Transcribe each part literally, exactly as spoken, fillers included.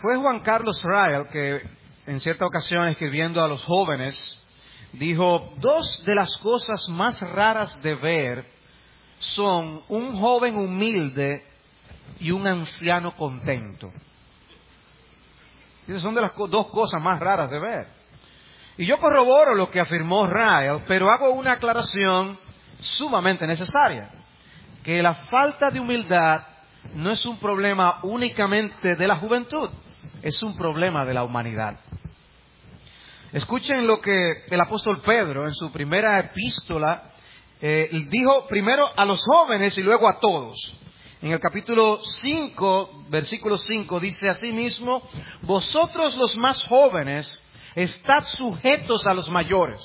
fue Juan Carlos Ryle que en cierta ocasión, escribiendo a los jóvenes, dijo: dos de las cosas más raras de ver son un joven humilde y un anciano contento. Esas son de las co- dos cosas más raras de ver. Y yo corroboro lo que afirmó Ryle, pero hago una aclaración sumamente necesaria: que la falta de humildad no es un problema únicamente de la juventud, es un problema de la humanidad. Escuchen lo que el apóstol Pedro en su primera epístola eh, dijo primero a los jóvenes y luego a todos. En el capítulo cinco, versículo cinco, dice asimismo: vosotros los más jóvenes, estad sujetos a los mayores,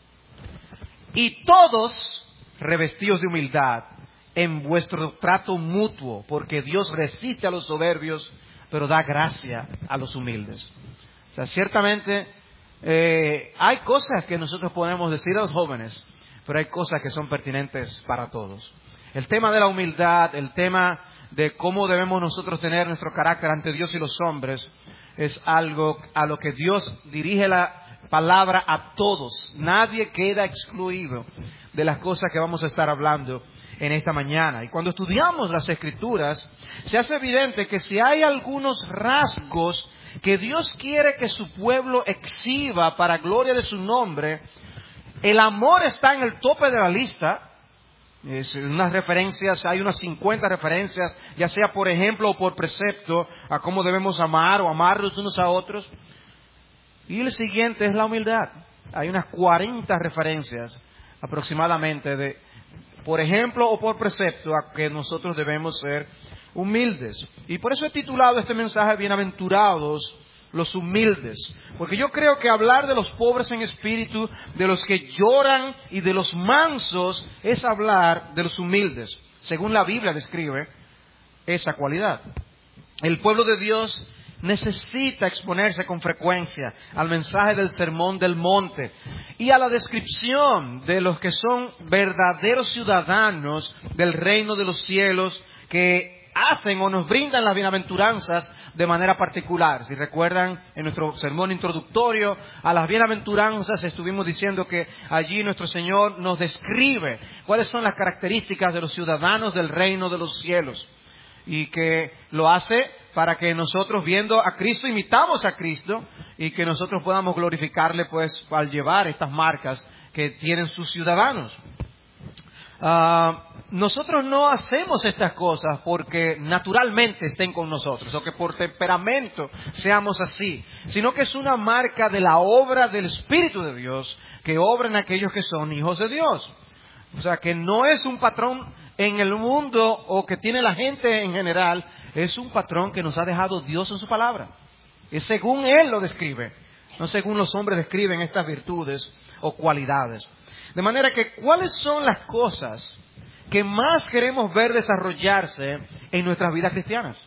y todos revestidos de humildad en vuestro trato mutuo, porque Dios resiste a los soberbios, pero da gracia a los humildes. O sea, ciertamente eh, hay cosas que nosotros podemos decir a los jóvenes, pero hay cosas que son pertinentes para todos. El tema de la humildad, el tema de cómo debemos nosotros tener nuestro carácter ante Dios y los hombres, es algo a lo que Dios dirige la palabra a todos. Nadie queda excluido de las cosas que vamos a estar hablando en esta mañana. Y cuando estudiamos las Escrituras, se hace evidente que si hay algunos rasgos que Dios quiere que su pueblo exhiba para gloria de su nombre, el amor está en el tope de la lista. Es unas referencias, hay unas cincuenta referencias, ya sea por ejemplo o por precepto, a cómo debemos amar o amarnos unos a otros. Y el siguiente es la humildad. Hay unas cuarenta referencias aproximadamente de, por ejemplo o por precepto, a que nosotros debemos ser humildes. Y por eso he titulado este mensaje: Bienaventurados los humildes. Porque yo creo que hablar de los pobres en espíritu, de los que lloran y de los mansos, es hablar de los humildes. Según la Biblia describe esa cualidad. El pueblo de Dios necesita exponerse con frecuencia al mensaje del Sermón del Monte y a la descripción de los que son verdaderos ciudadanos del reino de los cielos, que hacen o nos brindan las bienaventuranzas de manera particular. Si recuerdan, en nuestro sermón introductorio a las bienaventuranzas estuvimos diciendo que allí nuestro Señor nos describe cuáles son las características de los ciudadanos del reino de los cielos, y que lo hace para que nosotros, viendo a Cristo, imitamos a Cristo, y que nosotros podamos glorificarle pues al llevar estas marcas que tienen sus ciudadanos. Uh, nosotros no hacemos estas cosas porque naturalmente estén con nosotros o que por temperamento seamos así, sino que es una marca de la obra del Espíritu de Dios que obra en aquellos que son hijos de Dios. O sea, que no es un patrón en el mundo o que tiene la gente en general, es un patrón que nos ha dejado Dios en su palabra. Es según Él lo describe, no según los hombres describen estas virtudes o cualidades. De manera que, ¿cuáles son las cosas que más queremos ver desarrollarse en nuestras vidas cristianas?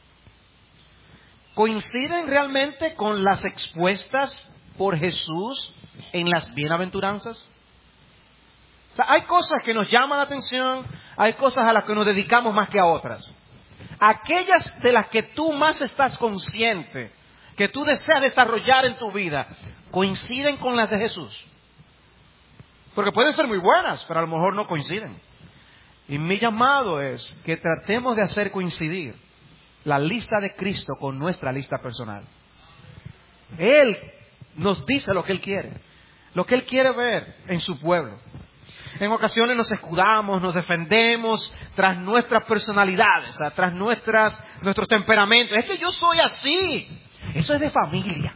¿Coinciden realmente con las expuestas por Jesús en las bienaventuranzas? O sea, hay cosas que nos llaman la atención, hay cosas a las que nos dedicamos más que a otras. Aquellas de las que tú más estás consciente, que tú deseas desarrollar en tu vida, ¿coinciden con las de Jesús? Porque pueden ser muy buenas, pero a lo mejor no coinciden. Y mi llamado es que tratemos de hacer coincidir la lista de Cristo con nuestra lista personal. Él nos dice lo que Él quiere, lo que Él quiere ver en su pueblo. En ocasiones nos escudamos, nos defendemos tras nuestras personalidades, tras nuestras, nuestros temperamentos. Es que yo soy así. Eso es de familia.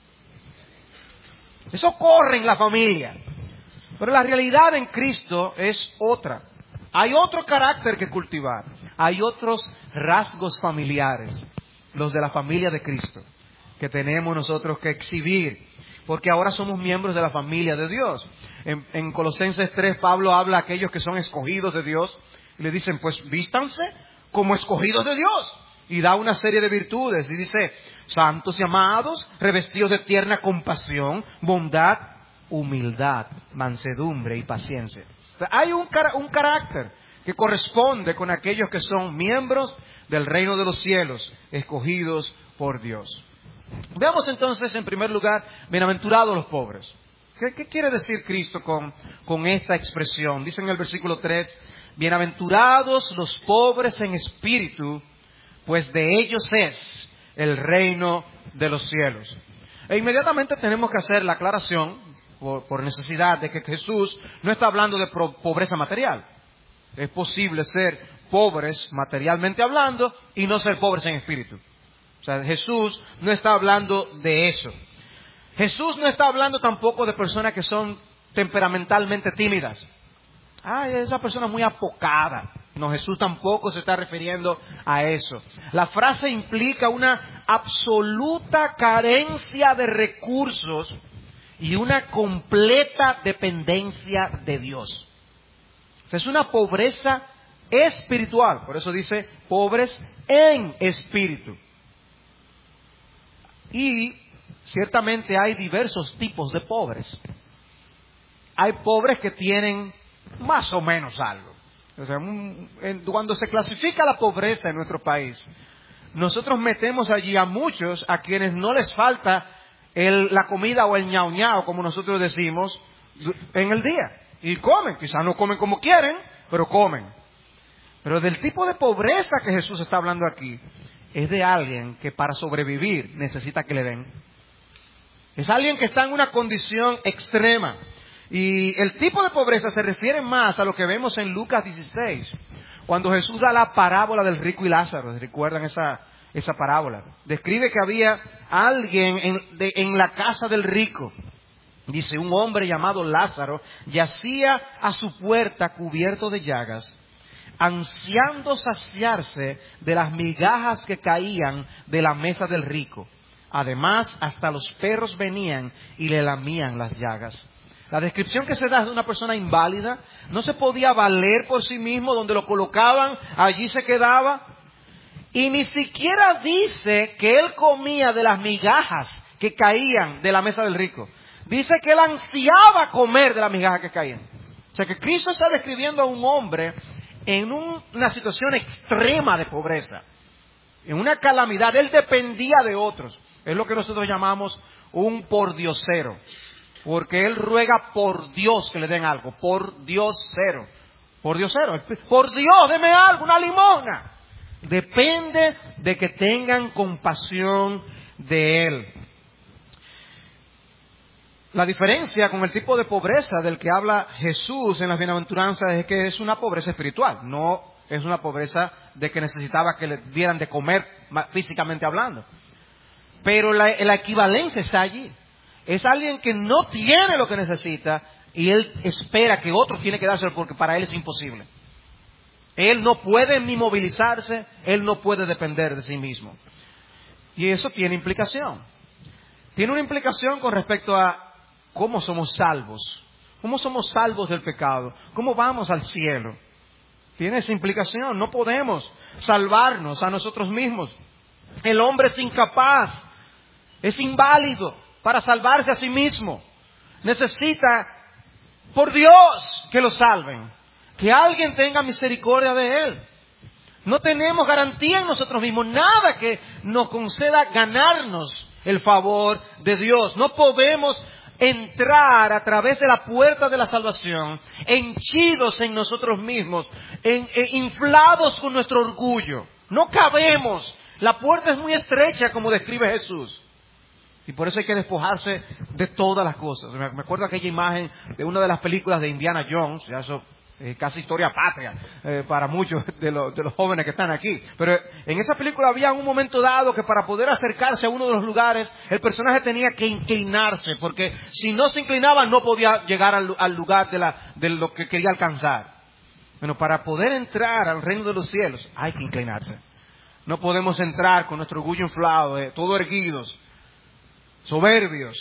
Eso corre en la familia. Pero la realidad en Cristo es otra. Hay otro carácter que cultivar. Hay otros rasgos familiares, los de la familia de Cristo, que tenemos nosotros que exhibir, porque ahora somos miembros de la familia de Dios. En, en Colosenses tres, Pablo habla a aquellos que son escogidos de Dios y le dicen, pues vístanse como escogidos de Dios. Y da una serie de virtudes y dice, santos y amados, revestidos de tierna compasión, bondad, humildad, mansedumbre y paciencia. O sea, hay un, un carácter que corresponde con aquellos que son miembros del reino de los cielos, escogidos por Dios. Veamos entonces, en primer lugar, bienaventurados los pobres. ¿Qué, qué quiere decir Cristo con, con esta expresión? Dice en el versículo tres, bienaventurados los pobres en espíritu, pues de ellos es el reino de los cielos. E inmediatamente tenemos que hacer la aclaración, por, por necesidad, de que Jesús no está hablando de pobreza material. Es posible ser pobres materialmente hablando y no ser pobres en espíritu. O sea, Jesús no está hablando de eso. Jesús no está hablando tampoco de personas que son temperamentalmente tímidas. Ay, esa persona muy apocada. No, Jesús tampoco se está refiriendo a eso. La frase implica una absoluta carencia de recursos y una completa dependencia de Dios. O sea, es una pobreza espiritual. Por eso dice pobres en espíritu. Y ciertamente hay diversos tipos de pobres. Hay pobres que tienen más o menos algo. O sea, un, en, cuando se clasifica la pobreza en nuestro país, nosotros metemos allí a muchos a quienes no les falta el, la comida o el ñau ñau, como nosotros decimos, en el día. Y comen, quizás no comen como quieren, pero comen. Pero del tipo de pobreza que Jesús está hablando aquí, es de alguien que para sobrevivir necesita que le den. Es alguien que está en una condición extrema. Y el tipo de pobreza se refiere más a lo que vemos en Lucas dieciséis, cuando Jesús da la parábola del rico y Lázaro. ¿Recuerdan esa, esa parábola? Describe que había alguien en, de, en la casa del rico. Dice, un hombre llamado Lázaro yacía a su puerta cubierto de llagas, ansiando saciarse de las migajas que caían de la mesa del rico. Además, hasta los perros venían y le lamían las llagas. La descripción que se da es de una persona inválida, no se podía valer por sí mismo, donde lo colocaban, allí se quedaba. Y ni siquiera dice que él comía de las migajas que caían de la mesa del rico. Dice que él ansiaba comer de las migajas que caían. O sea que Cristo está describiendo a un hombre en un, una situación extrema de pobreza, en una calamidad. Él dependía de otros. Es lo que nosotros llamamos un pordiosero. Porque él ruega por Dios que le den algo. Por Dios cero. Por Dios cero. Por Dios, deme algo, una limosna. Depende de que tengan compasión de él. La diferencia con el tipo de pobreza del que habla Jesús en las bienaventuranzas es que es una pobreza espiritual. No es una pobreza de que necesitaba que le dieran de comer físicamente hablando. Pero la, la equivalencia está allí. Es alguien que no tiene lo que necesita y él espera que otro tiene que dárselo porque para él es imposible. Él no puede ni movilizarse, él no puede depender de sí mismo. Y eso tiene implicación. Tiene una implicación con respecto a cómo somos salvos. ¿Cómo somos salvos del pecado? ¿Cómo vamos al cielo? Tiene esa implicación. No podemos salvarnos a nosotros mismos. El hombre es incapaz, es inválido para salvarse a sí mismo. Necesita, por Dios, que lo salven. Que alguien tenga misericordia de él. No tenemos garantía en nosotros mismos, nada que nos conceda ganarnos el favor de Dios. No podemos entrar a través de la puerta de la salvación henchidos en nosotros mismos, en, en, inflados con nuestro orgullo. No cabemos. La puerta es muy estrecha, como describe Jesús. Y por eso hay que despojarse de todas las cosas. Me acuerdo aquella imagen de una de las películas de Indiana Jones, ya eso es casi historia patria eh, para muchos de los, de los jóvenes que están aquí. Pero en esa película había un momento dado que para poder acercarse a uno de los lugares, el personaje tenía que inclinarse, porque si no se inclinaba no podía llegar al, al lugar de, la, de lo que quería alcanzar. Bueno, para poder entrar al reino de los cielos hay que inclinarse. No podemos entrar con nuestro orgullo inflado, eh, todo erguidos, soberbios.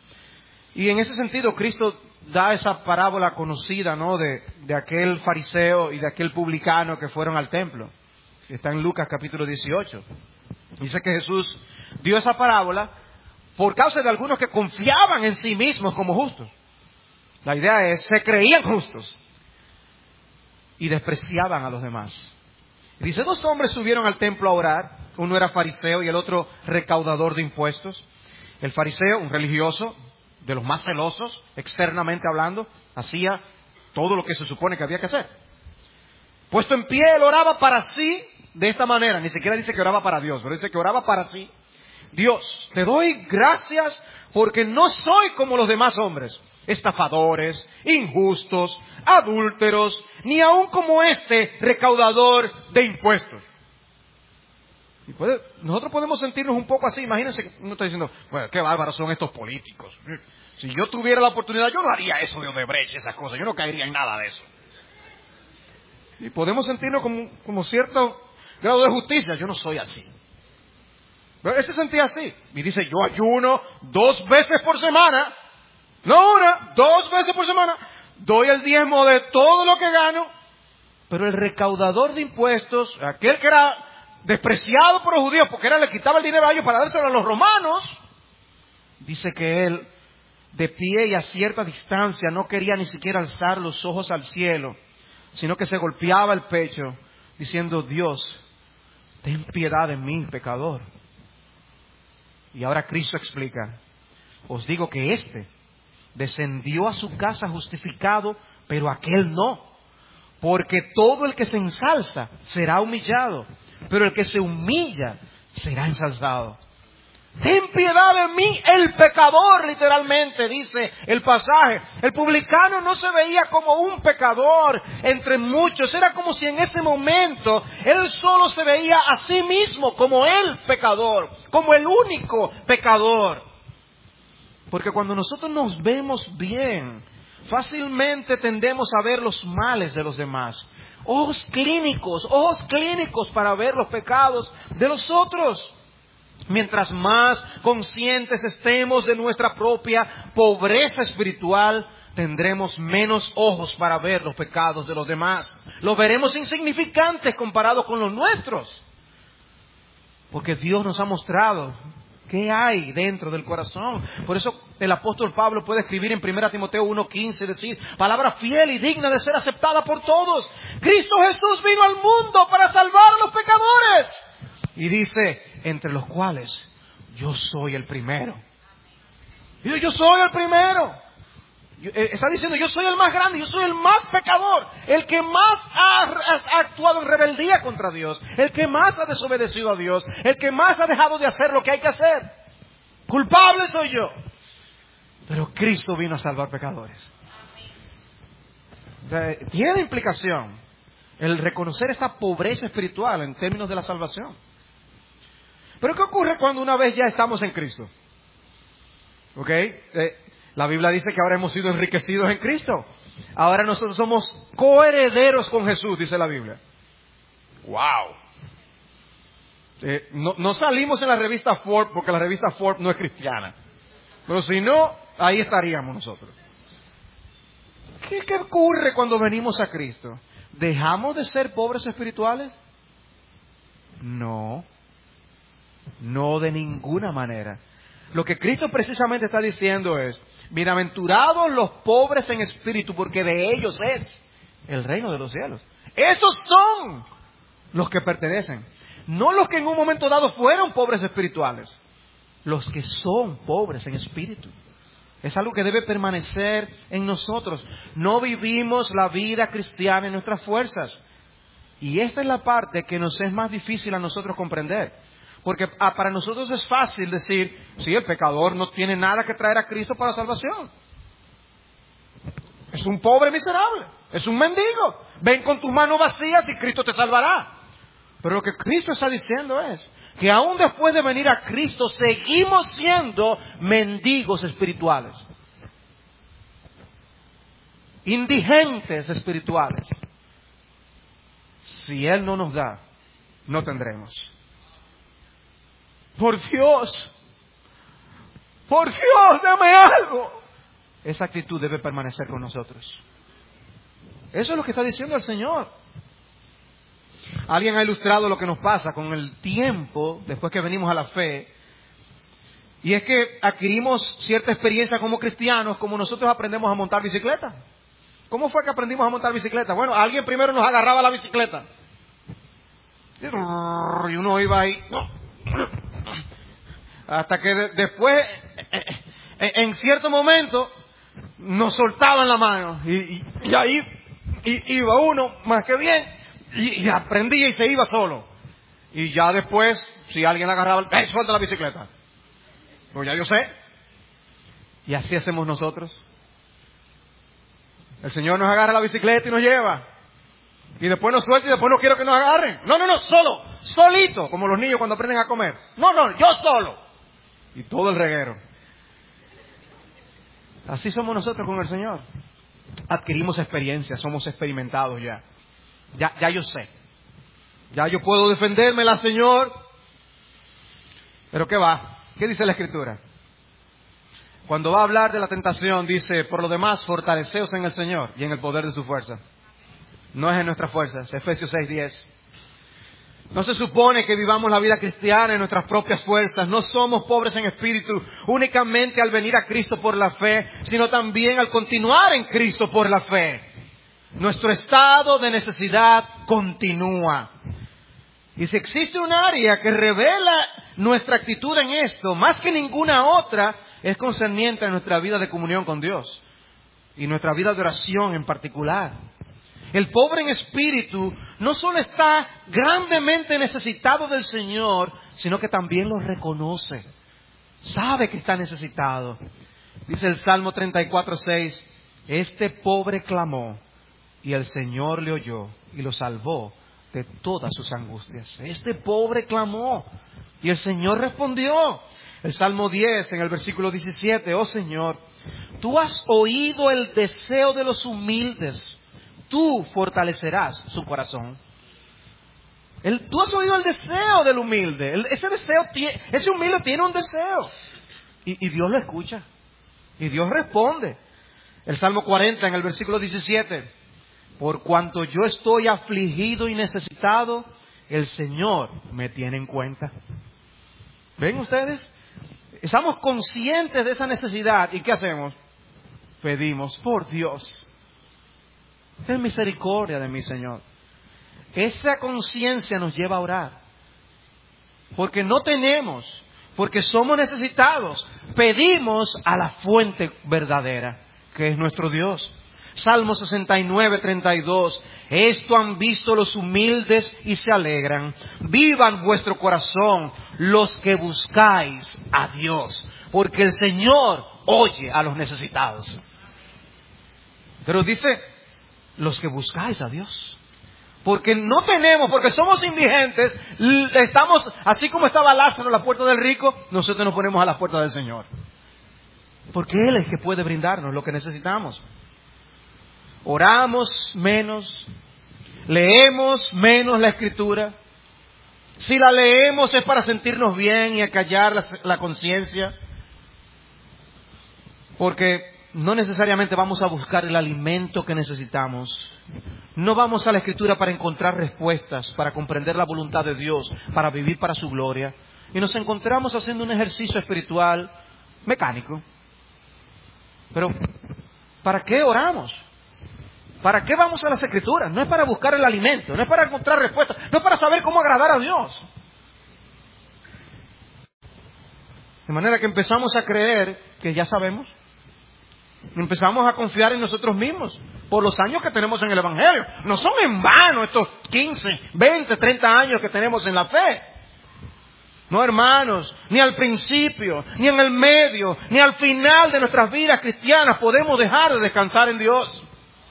Y en ese sentido Cristo da esa parábola conocida, ¿no? De, de aquel fariseo y de aquel publicano que fueron al templo. Está en Lucas capítulo dieciocho. Dice que Jesús dio esa parábola por causa de algunos que confiaban en sí mismos como justos. La idea es, se creían justos y despreciaban a los demás. Dice, dos hombres subieron al templo a orar. Uno era fariseo y el otro recaudador de impuestos. El fariseo, un religioso, de los más celosos, externamente hablando, hacía todo lo que se supone que había que hacer. Puesto en pie, él oraba para sí de esta manera. Ni siquiera dice que oraba para Dios, pero dice que oraba para sí. Dios, te doy gracias porque no soy como los demás hombres, estafadores, injustos, adúlteros, ni aun como este recaudador de impuestos. Y puede, nosotros podemos sentirnos un poco así. Imagínense que uno está diciendo, bueno, qué bárbaros son estos políticos. Si yo tuviera la oportunidad, yo no haría eso de Odebrecht, esas cosas. Yo no caería en nada de eso. Y podemos sentirnos como, como cierto grado de justicia. Yo no soy así. Pero él se sentía así. Y dice, yo ayuno dos veces por semana. No una, dos veces por semana. Doy el diezmo de todo lo que gano. Pero el recaudador de impuestos, aquel que era despreciado por los judíos, porque era le quitaba el dinero a ellos para dárselo a los romanos, dice que él, de pie y a cierta distancia, no quería ni siquiera alzar los ojos al cielo, sino que se golpeaba el pecho, diciendo, Dios, ten piedad de mí, pecador. Y ahora Cristo explica, os digo que éste descendió a su casa justificado, pero aquel no, porque todo el que se ensalza será humillado, pero el que se humilla será ensalzado. Ten piedad de mí, el pecador, literalmente dice el pasaje. El publicano no se veía como un pecador entre muchos. Era como si en ese momento él solo se veía a sí mismo como el pecador, como el único pecador. Porque cuando nosotros nos vemos bien, fácilmente tendemos a ver los males de los demás. Ojos clínicos, ojos clínicos para ver los pecados de los otros. Mientras más conscientes estemos de nuestra propia pobreza espiritual, tendremos menos ojos para ver los pecados de los demás. Los veremos insignificantes comparados con los nuestros. Porque Dios nos ha mostrado qué hay dentro del corazón. Por eso el apóstol Pablo puede escribir en primera Timoteo uno quince, decir, palabra fiel y digna de ser aceptada por todos. Cristo Jesús vino al mundo para salvar a los pecadores. Y dice, entre los cuales yo soy el primero. Yo, yo soy el primero. Yo, eh, está diciendo, yo soy el más grande, yo soy el más pecador, el que más ha, ha actuado en rebeldía contra Dios, el que más ha desobedecido a Dios, el que más ha dejado de hacer lo que hay que hacer. Culpable soy yo. Pero Cristo vino a salvar pecadores. O sea, tiene implicación el reconocer esta pobreza espiritual en términos de la salvación. Pero ¿qué ocurre cuando una vez ya estamos en Cristo? ¿Ok? Eh, la Biblia dice que ahora hemos sido enriquecidos en Cristo. Ahora nosotros somos coherederos con Jesús, dice la Biblia. ¡Wow! Eh, no, no salimos en la revista Forbes porque la revista Forbes no es cristiana. Pero si no, ahí estaríamos nosotros. ¿Qué, qué ocurre cuando venimos a Cristo? ¿Dejamos de ser pobres espirituales? No. No, de ninguna manera. Lo que Cristo precisamente está diciendo es, bienaventurados los pobres en espíritu, porque de ellos es el reino de los cielos. Esos son los que pertenecen. No los que en un momento dado fueron pobres espirituales. Los que son pobres en espíritu. Es algo que debe permanecer en nosotros. No vivimos la vida cristiana en nuestras fuerzas. Y esta es la parte que nos es más difícil a nosotros comprender. Porque para nosotros es fácil decir, sí, el pecador no tiene nada que traer a Cristo para salvación. Es un pobre miserable, es un mendigo. Ven con tus manos vacías y Cristo te salvará. Pero lo que Cristo está diciendo es que aún después de venir a Cristo seguimos siendo mendigos espirituales. Indigentes espirituales. Si Él no nos da, no tendremos. Por Dios, por Dios, dame algo. Esa actitud debe permanecer con nosotros. Eso es lo que está diciendo el Señor. Alguien ha ilustrado lo que nos pasa con el tiempo después que venimos a la fe. Y es que adquirimos cierta experiencia como cristianos, como nosotros aprendemos a montar bicicleta. ¿Cómo fue que aprendimos a montar bicicleta? Bueno, alguien primero nos agarraba la bicicleta. Y uno iba ahí. Hasta que de, después, en cierto momento, nos soltaban la mano. Y, y, y ahí y, iba uno más que bien. Y, y aprendía y se iba solo. Y ya después, si alguien le agarraba, ¡eh, suelta la bicicleta! Pues ya yo sé. Y así hacemos nosotros. El Señor nos agarra la bicicleta y nos lleva. Y después nos suelta y después no quiero que nos agarren. No, no, no, solo, solito, como los niños cuando aprenden a comer. No, no, yo solo. Y todo el reguero. Así somos nosotros con el Señor. Adquirimos experiencia, somos experimentados ya. Ya, ya yo sé. Ya yo puedo defendérmela, Señor. Pero ¿qué va? ¿Qué dice la Escritura? Cuando va a hablar de la tentación, dice, por lo demás, fortaleceos en el Señor y en el poder de su fuerza. No es en nuestras fuerzas. Efesios seis diez. No se supone que vivamos la vida cristiana en nuestras propias fuerzas. No somos pobres en espíritu únicamente al venir a Cristo por la fe, sino también al continuar en Cristo por la fe. Nuestro estado de necesidad continúa. Y si existe un área que revela nuestra actitud en esto, más que ninguna otra, es concerniente a nuestra vida de comunión con Dios. Y nuestra vida de oración en particular. El pobre en espíritu no solo está grandemente necesitado del Señor, sino que también lo reconoce. Sabe que está necesitado. Dice el Salmo treinta y cuatro seis, este pobre clamó y el Señor le oyó y lo salvó de todas sus angustias. Este pobre clamó y el Señor respondió. El Salmo diez en el versículo diecisiete, oh Señor, tú has oído el deseo de los humildes. Tú fortalecerás su corazón. El, tú has oído el deseo del humilde. El, ese deseo, ese humilde tiene un deseo. Y, y Dios lo escucha. Y Dios responde. El Salmo cuarenta en el versículo diecisiete. Por cuanto yo estoy afligido y necesitado, el Señor me tiene en cuenta. ¿Ven ustedes? Estamos conscientes de esa necesidad. ¿Y qué hacemos? Pedimos, por Dios, ten misericordia de mí, Señor. Esa conciencia nos lleva a orar. Porque no tenemos, porque somos necesitados. Pedimos a la fuente verdadera, que es nuestro Dios. Salmo sesenta y nueve, treinta y dos. Esto han visto los humildes y se alegran. Vivan vuestro corazón los que buscáis a Dios. Porque el Señor oye a los necesitados. Pero dice, los que buscáis a Dios. Porque no tenemos, porque somos indigentes, estamos, así como estaba Lázaro a la puerta del rico, nosotros nos ponemos a la puerta del Señor. Porque Él es el que puede brindarnos lo que necesitamos. Oramos menos, leemos menos la Escritura. Si la leemos es para sentirnos bien y acallar la, la conciencia. Porque no necesariamente vamos a buscar el alimento que necesitamos. No vamos a la Escritura para encontrar respuestas, para comprender la voluntad de Dios, para vivir para su gloria. Y nos encontramos haciendo un ejercicio espiritual mecánico. Pero, ¿para qué oramos? ¿Para qué vamos a las Escrituras? No es para buscar el alimento, no es para encontrar respuestas, no es para saber cómo agradar a Dios. De manera que empezamos a creer que ya sabemos. Empezamos a confiar en nosotros mismos por los años que tenemos en el Evangelio. No son en vano estos quince, veinte, treinta años que tenemos en la fe. No, hermanos, ni al principio, ni en el medio, ni al final de nuestras vidas cristianas podemos dejar de descansar en Dios.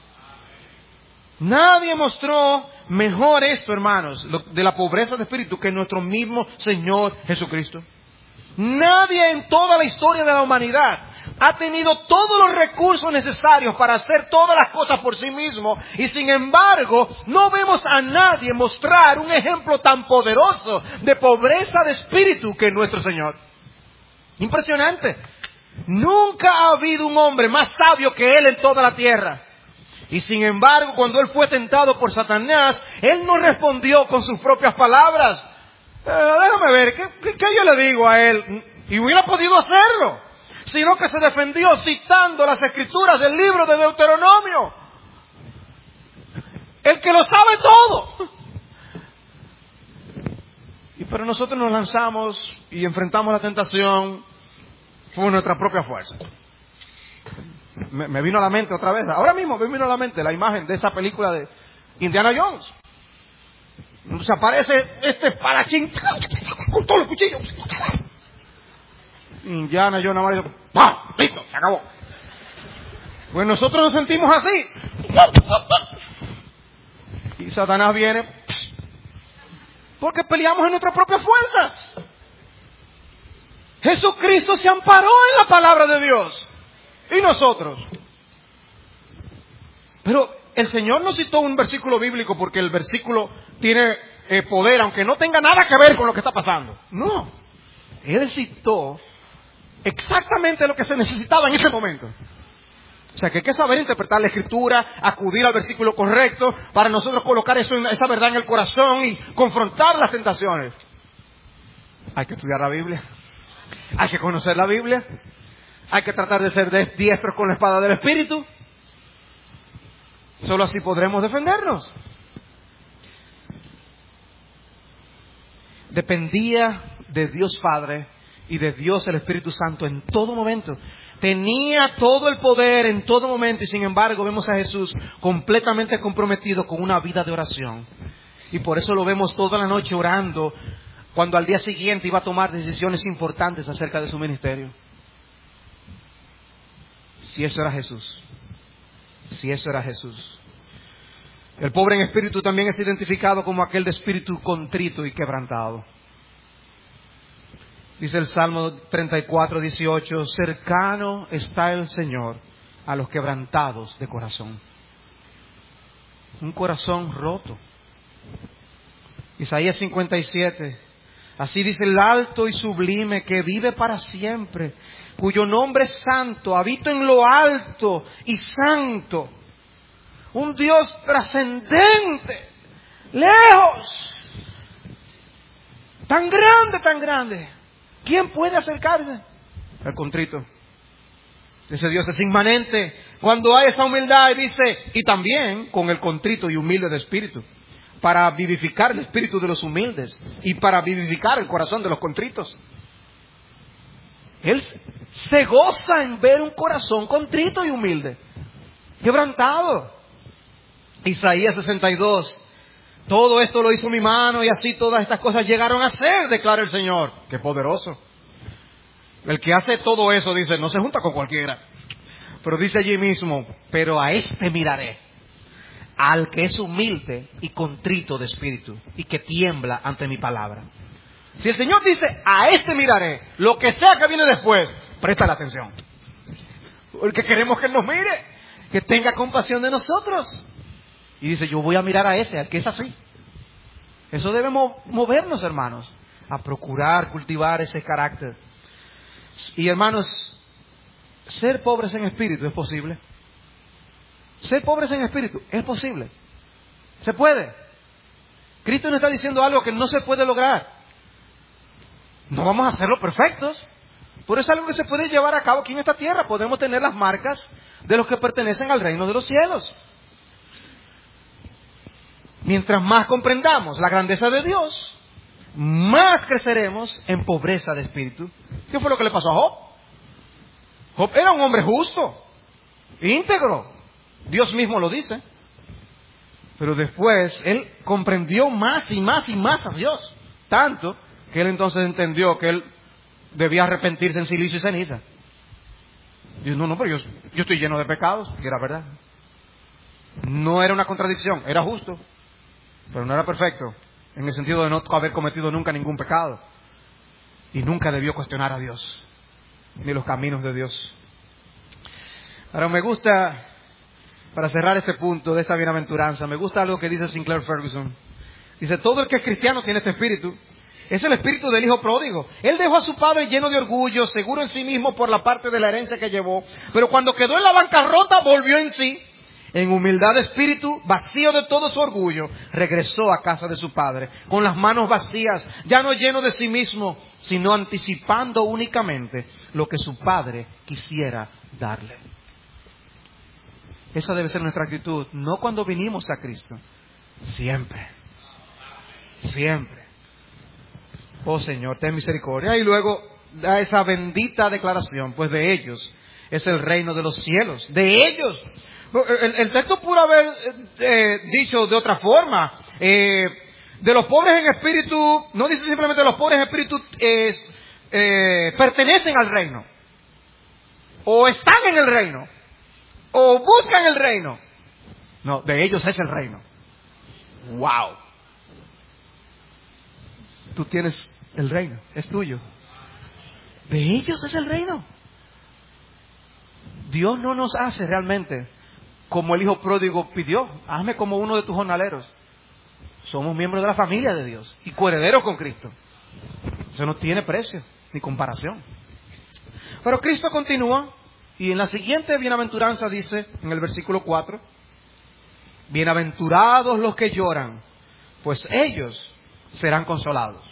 Nadie mostró mejor esto, hermanos, de la pobreza de espíritu que nuestro mismo Señor Jesucristo. Nadie en toda la historia de la humanidad ha tenido todos los recursos necesarios para hacer todas las cosas por sí mismo, y sin embargo no vemos a nadie mostrar un ejemplo tan poderoso de pobreza de espíritu que nuestro Señor. Impresionante. Nunca ha habido un hombre más sabio que Él en toda la tierra. Y sin embargo, cuando Él fue tentado por Satanás, Él no respondió con sus propias palabras. Eh, déjame ver, ¿qué, qué, ¿qué yo le digo a Él? Y hubiera podido hacerlo, sino que se defendió citando las Escrituras del libro de Deuteronomio. El que lo sabe todo. Pero nosotros nos lanzamos y enfrentamos la tentación por nuestra propia fuerza. Me, me vino a la mente otra vez, ahora mismo me vino a la mente la imagen de esa película de Indiana Jones. Se aparece este parachín con todos los cuchillos. Indiana Jones nada más dice, ¡pam! ¡Listo! Se acabó. Pues nosotros nos sentimos así. Y Satanás viene porque peleamos en nuestras propias fuerzas. Jesucristo se amparó en la palabra de Dios. Y nosotros. Pero el Señor no citó un versículo bíblico porque el versículo tiene eh, poder, aunque no tenga nada que ver con lo que está pasando. No. Él citó exactamente lo que se necesitaba en ese momento. O sea, que hay que saber interpretar la Escritura, acudir al versículo correcto para nosotros colocar eso, esa verdad en el corazón y confrontar las tentaciones. Hay que estudiar la Biblia. Hay que conocer la Biblia. Hay que tratar de ser diestros con la espada del Espíritu. Solo así podremos defendernos. Dependía de Dios Padre y de Dios el Espíritu Santo en todo momento. Tenía todo el poder en todo momento y sin embargo vemos a Jesús completamente comprometido con una vida de oración. Y por eso lo vemos toda la noche orando cuando al día siguiente iba a tomar decisiones importantes acerca de su ministerio. Si eso era Jesús. Si eso era Jesús. El pobre en espíritu también es identificado como aquel de espíritu contrito y quebrantado. Dice el Salmo treinta y cuatro, dieciocho, cercano está el Señor a los quebrantados de corazón. Un corazón roto. Isaías cincuenta y siete, así dice el alto y sublime que vive para siempre, cuyo nombre es santo, habito en lo alto y santo. Un Dios trascendente, lejos, tan grande, tan grande. ¿Quién puede acercarse? El contrito. Ese Dios es inmanente. Cuando hay esa humildad, dice, y también con el contrito y humilde de espíritu, para vivificar el espíritu de los humildes y para vivificar el corazón de los contritos. Él se goza en ver un corazón contrito y humilde, quebrantado. Isaías sesenta y dos, todo esto lo hizo mi mano y así todas estas cosas llegaron a ser, declara el Señor. ¡Qué poderoso! El que hace todo eso, dice, no se junta con cualquiera. Pero dice allí mismo, pero a este miraré, al que es humilde y contrito de espíritu y que tiembla ante mi palabra. Si el Señor dice, a este miraré, lo que sea que viene después, presta la atención. Porque queremos que Él nos mire, que tenga compasión de nosotros. Y dice, yo voy a mirar a ese, al que es así. Eso debemos movernos, hermanos, a procurar cultivar ese carácter. Y hermanos, ser pobres en espíritu es posible. Ser pobres en espíritu es posible. Se puede. Cristo nos está diciendo algo que no se puede lograr. No vamos a hacerlo perfectos. Pero es algo que se puede llevar a cabo aquí en esta tierra. Podemos tener las marcas de los que pertenecen al reino de los cielos. Mientras más comprendamos la grandeza de Dios, más creceremos en pobreza de espíritu. ¿Qué fue lo que le pasó a Job? Job era un hombre justo, íntegro. Dios mismo lo dice. Pero después él comprendió más y más y más a Dios. Tanto que él entonces entendió que él debía arrepentirse en silicio y ceniza. Dijo, no, no, pero yo, yo estoy lleno de pecados. Y era verdad. No era una contradicción, era justo. Pero no era perfecto, en el sentido de no haber cometido nunca ningún pecado. Y nunca debió cuestionar a Dios, ni los caminos de Dios. Ahora me gusta, para cerrar este punto de esta bienaventuranza, me gusta algo que dice Sinclair Ferguson. Dice, todo el que es cristiano tiene este espíritu. Es el espíritu del hijo pródigo. Él dejó a su padre lleno de orgullo, seguro en sí mismo por la parte de la herencia que llevó. Pero cuando quedó en la bancarrota, volvió en sí. En humildad de espíritu, vacío de todo su orgullo, regresó a casa de su padre, con las manos vacías, ya no lleno de sí mismo, sino anticipando únicamente lo que su padre quisiera darle. Esa debe ser nuestra actitud, no cuando vinimos a Cristo, siempre, siempre. Oh Señor, ten misericordia. Y luego da esa bendita declaración, pues de ellos es el reino de los cielos. De ellos. El, el texto pudo haber eh, dicho de otra forma. Eh, de los pobres en espíritu, no dice simplemente los pobres en espíritu eh, eh, pertenecen al reino. O están en el reino. O buscan el reino. No, de ellos es el reino. ¡Wow! Tú tienes el reino, es tuyo. De ellos es el reino. Dios no nos hace realmente como el hijo pródigo pidió. Hazme como uno de tus jornaleros. Somos miembros de la familia de Dios y coherederos con Cristo. Eso no tiene precio ni comparación. Pero Cristo continúa y en la siguiente bienaventuranza dice, en el versículo cuatro, bienaventurados los que lloran, pues ellos serán consolados.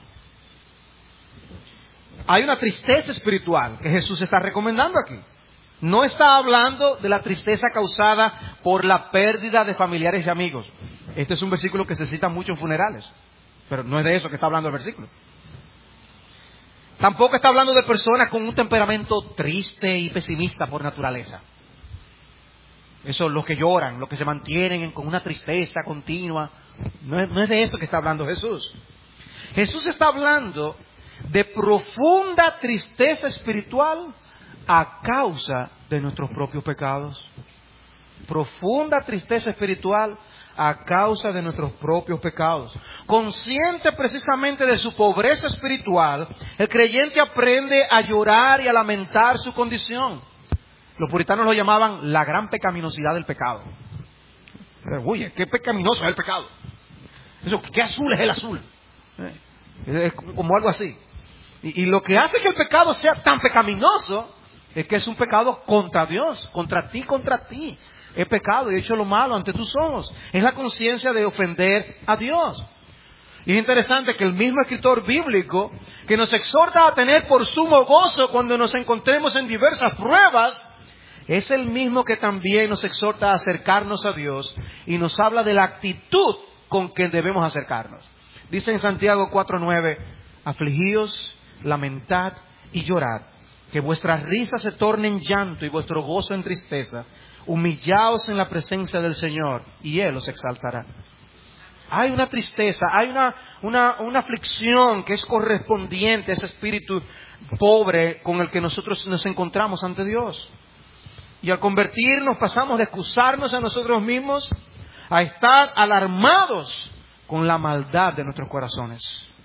Hay una tristeza espiritual que Jesús está recomendando aquí. No está hablando de la tristeza causada por la pérdida de familiares y amigos. Este es un versículo que se cita mucho en funerales, pero no es de eso que está hablando el versículo. Tampoco está hablando de personas con un temperamento triste y pesimista por naturaleza. Eso, los que lloran, los que se mantienen con una tristeza continua. No es, no es de eso que está hablando Jesús. Jesús está hablando de profunda tristeza espiritual a causa de nuestros propios pecados. Profunda tristeza espiritual a causa de nuestros propios pecados. Consciente precisamente de su pobreza espiritual, el creyente aprende a llorar y a lamentar su condición. Los puritanos lo llamaban la gran pecaminosidad del pecado. Uy, qué pecaminoso es el pecado. Eso, qué azul es el azul. Es como algo así. Y, y lo que hace que el pecado sea tan pecaminoso es que es un pecado contra Dios, contra ti, contra ti. He pecado y he hecho lo malo ante tus ojos. Es la conciencia de ofender a Dios. Y es interesante que el mismo escritor bíblico que nos exhorta a tener por sumo gozo cuando nos encontremos en diversas pruebas, es el mismo que también nos exhorta a acercarnos a Dios y nos habla de la actitud con que debemos acercarnos. Dice en Santiago cuatro nueve, afligíos, lamentad y llorad, que vuestras risas se tornen llanto y vuestro gozo en tristeza. Humillaos en la presencia del Señor y Él os exaltará. Hay una tristeza, hay una, una, una aflicción que es correspondiente a ese espíritu pobre con el que nosotros nos encontramos ante Dios. Y al convertirnos pasamos de excusarnos a nosotros mismos a estar alarmados con la maldad de nuestros corazones.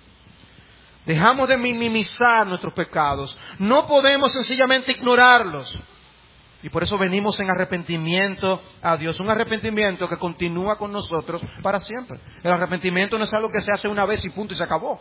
Dejamos de minimizar nuestros pecados. No podemos sencillamente ignorarlos. Y por eso venimos en arrepentimiento a Dios. Un arrepentimiento que continúa con nosotros para siempre. El arrepentimiento no es algo que se hace una vez y punto y se acabó.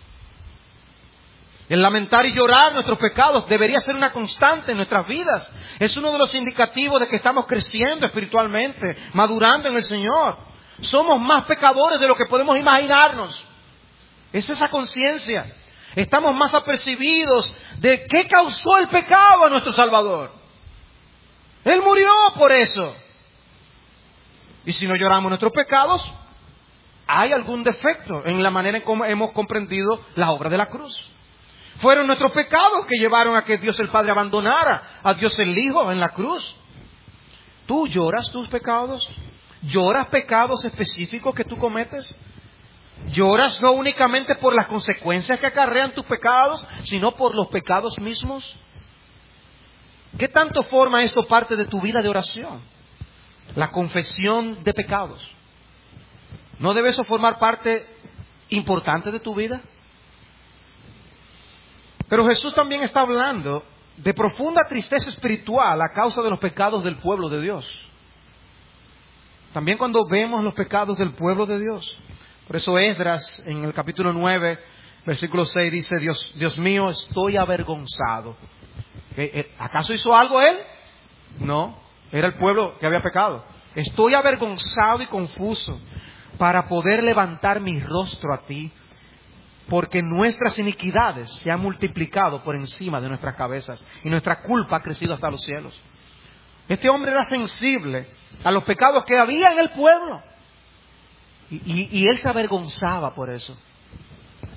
El lamentar y llorar nuestros pecados debería ser una constante en nuestras vidas. Es uno de los indicativos de que estamos creciendo espiritualmente, madurando en el Señor. Somos más pecadores de lo que podemos imaginarnos. Es esa conciencia. Estamos más apercibidos de qué causó el pecado a nuestro Salvador. Él murió por eso. Y si no lloramos nuestros pecados, hay algún defecto en la manera en cómo hemos comprendido la obra de la cruz. Fueron nuestros pecados que llevaron a que Dios el Padre abandonara a Dios el Hijo en la cruz. ¿Tú lloras tus pecados? ¿Lloras pecados específicos que tú cometes? ¿Lloras no únicamente por las consecuencias que acarrean tus pecados, sino por los pecados mismos? ¿Qué tanto forma esto parte de tu vida de oración? La confesión de pecados. ¿No debe eso formar parte importante de tu vida? Pero Jesús también está hablando de profunda tristeza espiritual a causa de los pecados del pueblo de Dios. También cuando vemos los pecados del pueblo de Dios. Por eso Esdras en el capítulo nueve, versículo seis dice, Dios, Dios mío, estoy avergonzado. ¿Acaso hizo algo él? No, era el pueblo que había pecado. Estoy avergonzado y confuso para poder levantar mi rostro a ti, porque nuestras iniquidades se han multiplicado por encima de nuestras cabezas y nuestra culpa ha crecido hasta los cielos. Este hombre era sensible a los pecados que había en el pueblo y, y, y él se avergonzaba por eso.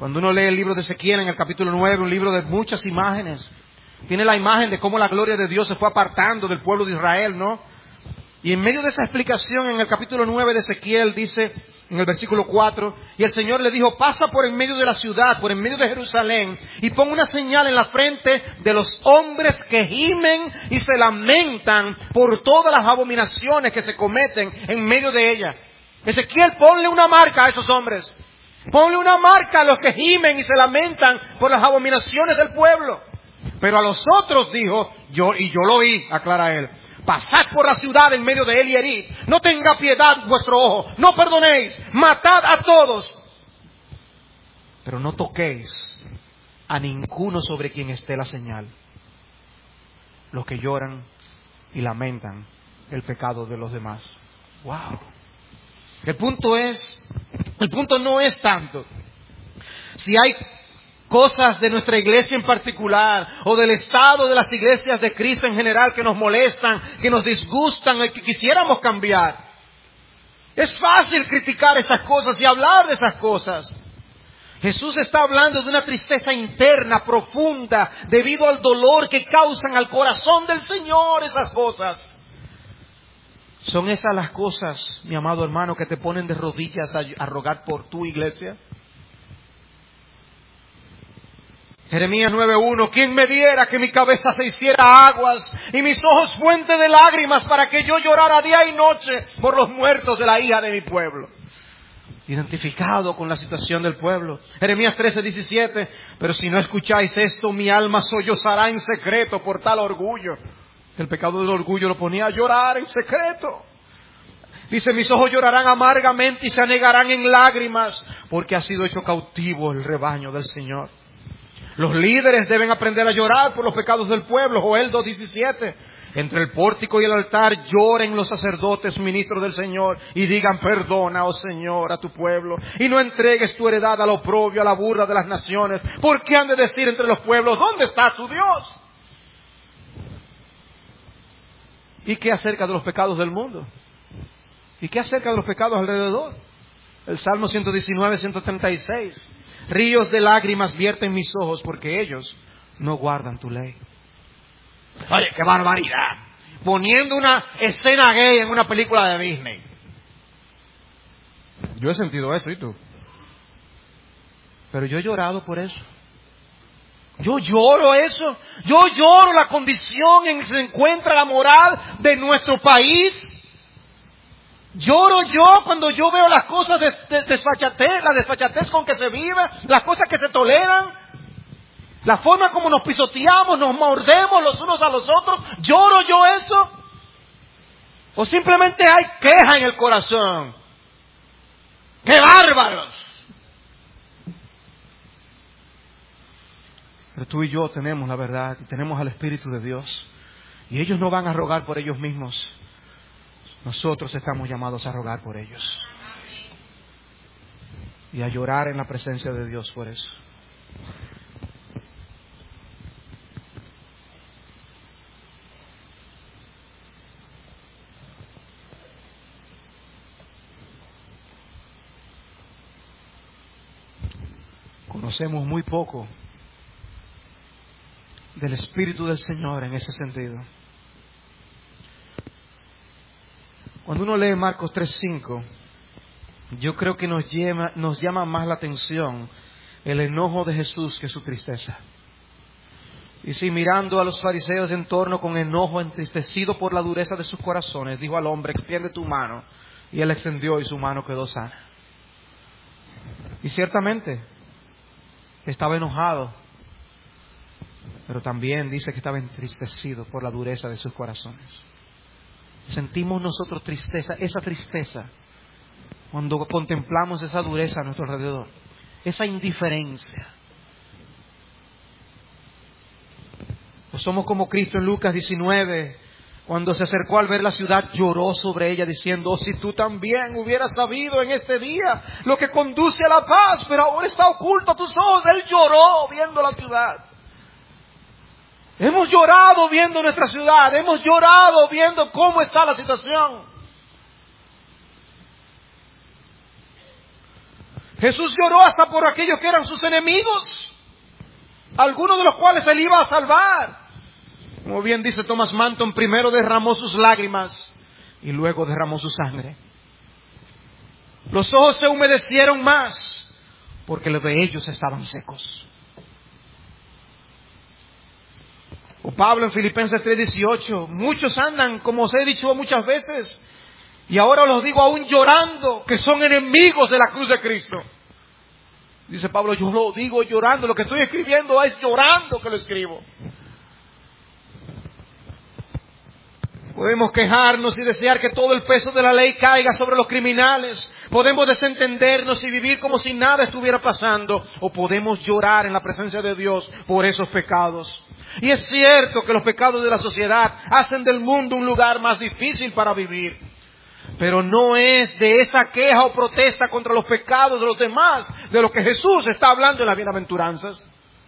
Cuando uno lee el libro de Ezequiel en el capítulo nueve, un libro de muchas imágenes, tiene la imagen de cómo la gloria de Dios se fue apartando del pueblo de Israel, ¿no? Y en medio de esa explicación, en el capítulo nueve de Ezequiel, dice en el versículo cuatro, y el Señor le dijo, pasa por en medio de la ciudad, por en medio de Jerusalén, y pon una señal en la frente de los hombres que gimen y se lamentan por todas las abominaciones que se cometen en medio de ella. Ezequiel, ponle una marca a esos hombres. Ponle una marca a los que gimen y se lamentan por las abominaciones del pueblo. Pero a los otros dijo, yo, y yo lo oí, aclara él, pasad por la ciudad en medio de él y herid. No tenga piedad vuestro ojo. No perdonéis. Matad a todos. Pero no toquéis a ninguno sobre quien esté la señal. Los que lloran y lamentan el pecado de los demás. Wow. El punto es, el punto no es tanto si hay cosas de nuestra iglesia en particular o del estado de las iglesias de Cristo en general que nos molestan, que nos disgustan y que quisiéramos cambiar. Es fácil criticar esas cosas y hablar de esas cosas. Jesús está hablando de una tristeza interna, profunda, debido al dolor que causan al corazón del Señor esas cosas. ¿Son esas las cosas, mi amado hermano, que te ponen de rodillas a, a rogar por tu iglesia? Jeremías nueve uno, ¿quién me diera que mi cabeza se hiciera aguas y mis ojos fuente de lágrimas para que yo llorara día y noche por los muertos de la hija de mi pueblo? Identificado con la situación del pueblo. Jeremías trece diecisiete, pero si no escucháis esto, mi alma sollozará en secreto por tal orgullo. El pecado del orgullo lo ponía a llorar en secreto. Dice, mis ojos llorarán amargamente y se anegarán en lágrimas, porque ha sido hecho cautivo el rebaño del Señor. Los líderes deben aprender a llorar por los pecados del pueblo. Joel dos diecisiete. Entre el pórtico y el altar lloren los sacerdotes, ministros del Señor, y digan, perdona, oh Señor, a tu pueblo, y no entregues tu heredad al oprobio, a la burla de las naciones. ¿Por qué han de decir entre los pueblos, ¿dónde está tu Dios? ¿Y qué acerca de los pecados del mundo? ¿Y qué acerca de los pecados alrededor? El Salmo ciento diecinueve, ciento treinta y seis. Ríos de lágrimas vierten mis ojos porque ellos no guardan tu ley. Oye, qué barbaridad. Poniendo una escena gay en una película de Disney. Yo he sentido eso, ¿y tú? Pero yo he llorado por eso. Yo lloro eso. Yo lloro la condición en que se encuentra la moral de nuestro país. Lloro yo cuando yo veo las cosas de, de, desfachatez, la desfachatez con que se vive, las cosas que se toleran, la forma como nos pisoteamos, nos mordemos los unos a los otros. ¿Lloro yo eso? ¿O simplemente hay queja en el corazón? ¡Qué bárbaros! Pero tú y yo tenemos la verdad, tenemos al Espíritu de Dios, y ellos no van a rogar por ellos mismos. Nosotros estamos llamados a rogar por ellos y a llorar en la presencia de Dios por eso. Conocemos muy poco del Espíritu del Señor en ese sentido. Cuando uno lee Marcos tres cinco, yo creo que nos llama, nos llama más la atención el enojo de Jesús que su tristeza. Y si mirando a los fariseos en torno con enojo, entristecido por la dureza de sus corazones, dijo al hombre, extiende tu mano. Y él extendió y su mano quedó sana. Y ciertamente estaba enojado, pero también dice que estaba entristecido por la dureza de sus corazones. Sentimos nosotros tristeza, esa tristeza, cuando contemplamos esa dureza a nuestro alrededor, esa indiferencia. O somos como Cristo en Lucas diecinueve, cuando se acercó al ver la ciudad, lloró sobre ella diciendo, oh, si tú también hubieras sabido en este día lo que conduce a la paz, pero ahora está oculto a tus ojos. Él lloró viendo la ciudad. Hemos llorado viendo nuestra ciudad, hemos llorado viendo cómo está la situación. Jesús lloró hasta por aquellos que eran sus enemigos, algunos de los cuales él iba a salvar. Como bien dice Thomas Manton, primero derramó sus lágrimas y luego derramó su sangre. Los ojos se humedecieron más porque los de ellos estaban secos. O Pablo en Filipenses tres dieciocho, muchos andan, como os he dicho muchas veces, y ahora los digo aún llorando, que son enemigos de la cruz de Cristo. Dice Pablo, yo lo digo llorando, lo que estoy escribiendo es llorando que lo escribo. Podemos quejarnos y desear que todo el peso de la ley caiga sobre los criminales. Podemos desentendernos y vivir como si nada estuviera pasando. O podemos llorar en la presencia de Dios por esos pecados. Y es cierto que los pecados de la sociedad hacen del mundo un lugar más difícil para vivir. Pero no es de esa queja o protesta contra los pecados de los demás de lo que Jesús está hablando en las bienaventuranzas.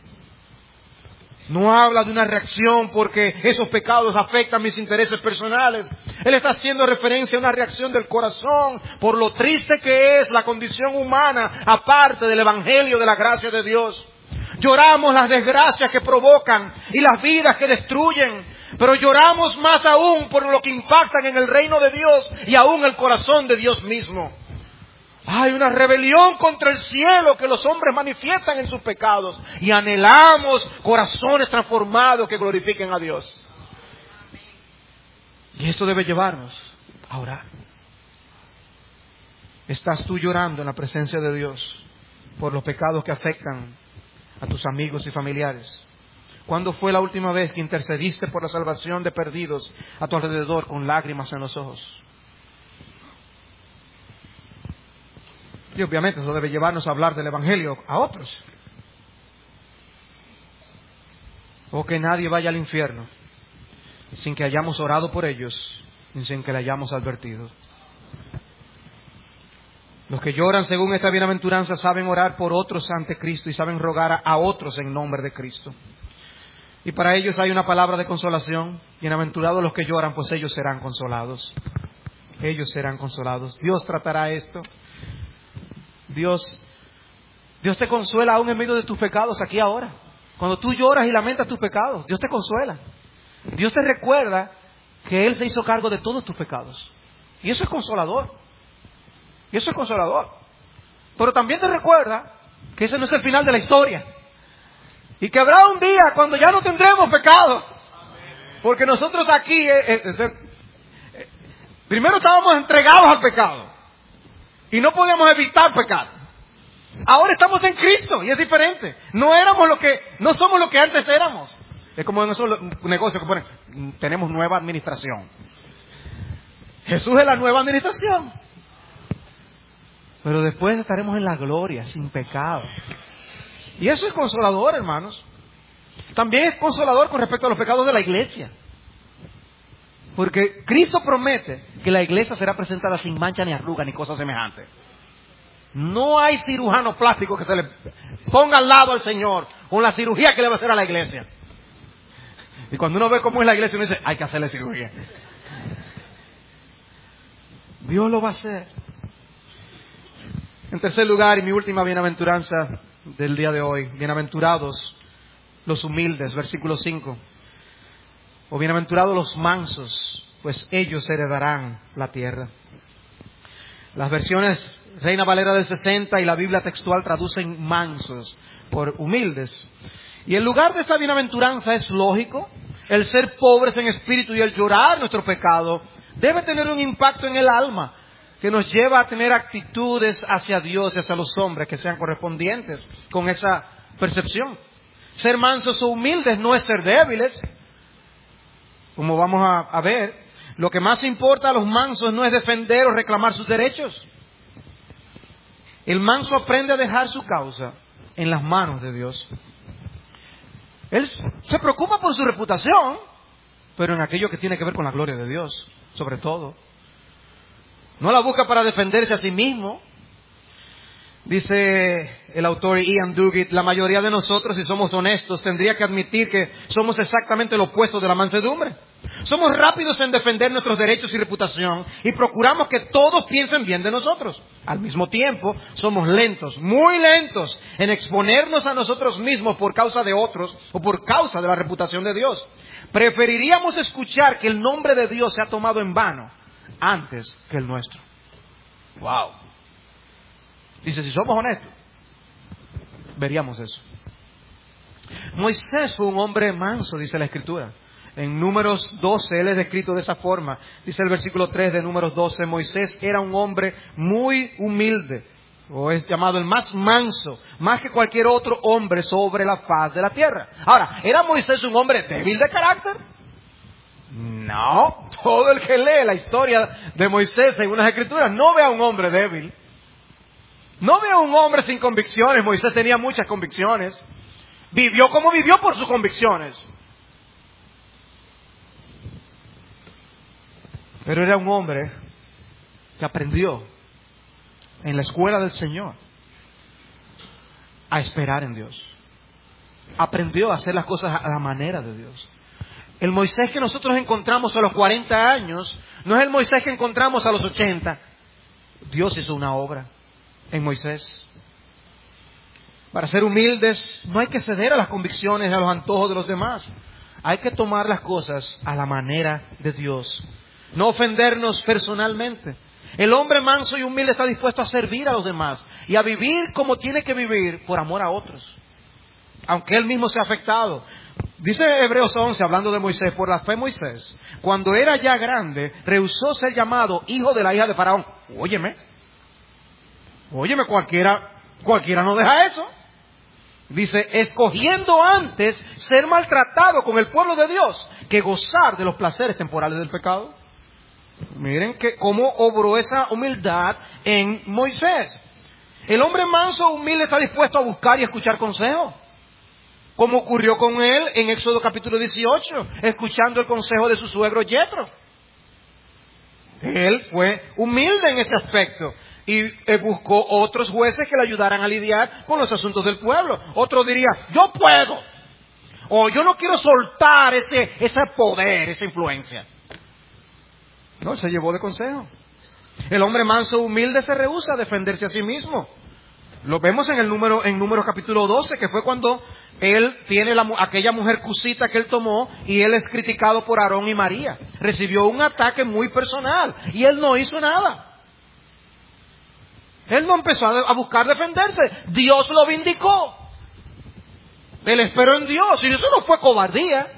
No habla de una reacción porque esos pecados afectan mis intereses personales. Él está haciendo referencia a una reacción del corazón por lo triste que es la condición humana aparte del evangelio de la gracia de Dios. Lloramos las desgracias que provocan y las vidas que destruyen, pero lloramos más aún por lo que impactan en el reino de Dios y aún el corazón de Dios mismo. Hay una rebelión contra el cielo que los hombres manifiestan en sus pecados y anhelamos corazones transformados que glorifiquen a Dios. Y esto debe llevarnos a orar. ¿Estás tú llorando en la presencia de Dios por los pecados que afectan a tus amigos y familiares? ¿Cuándo fue la última vez que intercediste por la salvación de perdidos a tu alrededor con lágrimas en los ojos? Y obviamente eso debe llevarnos a hablar del evangelio a otros. O que nadie vaya al infierno sin que hayamos orado por ellos y sin que le hayamos advertido. Los que lloran según esta bienaventuranza saben orar por otros ante Cristo y saben rogar a otros en nombre de Cristo. Y para ellos hay una palabra de consolación. Bienaventurados los que lloran, pues ellos serán consolados. Ellos serán consolados. Dios tratará esto. Dios, Dios te consuela aún en medio de tus pecados aquí ahora. Cuando tú lloras y lamentas tus pecados, Dios te consuela. Dios te recuerda que Él se hizo cargo de todos tus pecados. Y eso es consolador. Y eso es consolador. Pero también te recuerda que ese no es el final de la historia. Y que habrá un día cuando ya no tendremos pecado. Porque nosotros aquí, eh, eh, eh, primero estábamos entregados al pecado. Y no podíamos evitar pecar. Ahora estamos en Cristo y es diferente. No éramos lo que, no somos lo que antes éramos. Es como en esos negocios que ponen, tenemos nueva administración. Jesús es la nueva administración. Pero después estaremos en la gloria, sin pecado. Y eso es consolador, hermanos. También es consolador con respecto a los pecados de la iglesia. Porque Cristo promete que la iglesia será presentada sin mancha ni arruga ni cosas semejantes. No hay cirujano plástico que se le ponga al lado al Señor con la cirugía que le va a hacer a la iglesia. Y cuando uno ve cómo es la iglesia, uno dice, hay que hacerle cirugía. Dios lo va a hacer. En tercer lugar, y mi última bienaventuranza del día de hoy, bienaventurados los humildes, versículo cinco. O bienaventurados los mansos, pues ellos heredarán la tierra. Las versiones Reina Valera del sesenta y la Biblia textual traducen mansos por humildes. Y el lugar de esta bienaventuranza es lógico. El ser pobres en espíritu y el llorar nuestro pecado debe tener un impacto en el alma que nos lleva a tener actitudes hacia Dios y hacia los hombres que sean correspondientes con esa percepción. Ser mansos o humildes no es ser débiles. Como vamos a, a ver, lo que más importa a los mansos no es defender o reclamar sus derechos. El manso aprende a dejar su causa en las manos de Dios. Él se preocupa por su reputación, pero en aquello que tiene que ver con la gloria de Dios, sobre todo. No la busca para defenderse a sí mismo. Dice el autor Ian Duguid, la mayoría de nosotros, si somos honestos, tendría que admitir que somos exactamente lo opuesto de la mansedumbre. Somos rápidos en defender nuestros derechos y reputación y procuramos que todos piensen bien de nosotros. Al mismo tiempo, somos lentos, muy lentos, en exponernos a nosotros mismos por causa de otros o por causa de la reputación de Dios. Preferiríamos escuchar que el nombre de Dios se ha tomado en vano antes que el nuestro. Wow. Dice, si somos honestos, veríamos eso. Moisés fue un hombre manso, dice la Escritura. En Números doce, él es descrito de esa forma. Dice el versículo tres de Números doce, Moisés era un hombre muy humilde, o es llamado el más manso, más que cualquier otro hombre sobre la faz de la tierra. Ahora, ¿era Moisés un hombre débil de carácter? No, todo el que lee la historia de Moisés en unas escrituras no ve a un hombre débil. No ve a un hombre sin convicciones. Moisés tenía muchas convicciones. Vivió como vivió por sus convicciones. Pero era un hombre que aprendió en la escuela del Señor a esperar en Dios. Aprendió a hacer las cosas a la manera de Dios. El Moisés que nosotros encontramos a los cuarenta años no es el Moisés que encontramos a los ochenta. Dios hizo una obra en Moisés. Para ser humildes no hay que ceder a las convicciones, a los antojos de los demás. Hay que tomar las cosas a la manera de Dios. No ofendernos personalmente. El hombre manso y humilde está dispuesto a servir a los demás y a vivir como tiene que vivir por amor a otros, aunque él mismo sea afectado. Dice Hebreos once, hablando de Moisés, por la fe Moisés, cuando era ya grande, rehusó ser llamado hijo de la hija de Faraón. Óyeme, óyeme, cualquiera, cualquiera no deja eso. Dice, escogiendo antes ser maltratado con el pueblo de Dios que gozar de los placeres temporales del pecado. Miren que cómo obró esa humildad en Moisés. El hombre manso humilde está dispuesto a buscar y escuchar consejo, como ocurrió con él en Éxodo capítulo dieciocho, escuchando el consejo de su suegro Yetro. Él fue humilde en ese aspecto y buscó otros jueces que le ayudaran a lidiar con los asuntos del pueblo. Otro diría, yo puedo, o yo no quiero soltar ese, ese poder, esa influencia. No, él se llevó de consejo. El hombre manso humilde se rehúsa a defenderse a sí mismo. Lo vemos en el número, en Números capítulo doce, que fue cuando él tiene la, aquella mujer cusita que él tomó y él es criticado por Aarón y María. Recibió un ataque muy personal y él no hizo nada. Él no empezó a, a buscar defenderse. Dios lo vindicó. Él esperó en Dios y eso no fue cobardía.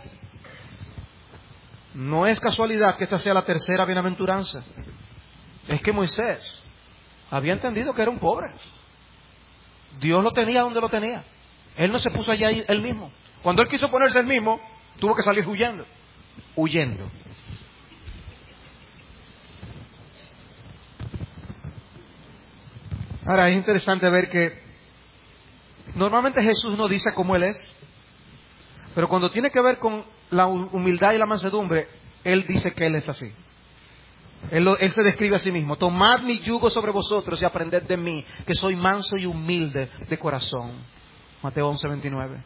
No es casualidad que esta sea la tercera bienaventuranza. Es que Moisés había entendido que era un pobre. Dios lo tenía donde lo tenía. Él no se puso allá él mismo. Cuando él quiso ponerse él mismo, tuvo que salir huyendo. Huyendo. Ahora es interesante ver que normalmente Jesús no dice cómo él es, pero cuando tiene que ver con la humildad y la mansedumbre, él dice que él es así. Él, lo, él se describe a sí mismo. Tomad mi yugo sobre vosotros y aprended de mí, que soy manso y humilde de corazón. Mateo once, veintinueve.